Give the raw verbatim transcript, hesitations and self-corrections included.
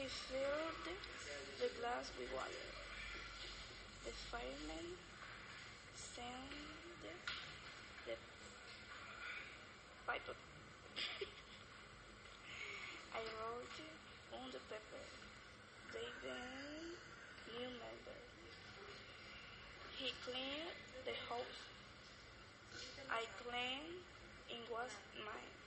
He filled the glass with water. The fireman sent the pipe. I wrote on the paper, David new member. He cleaned the house. I cleaned it was mine.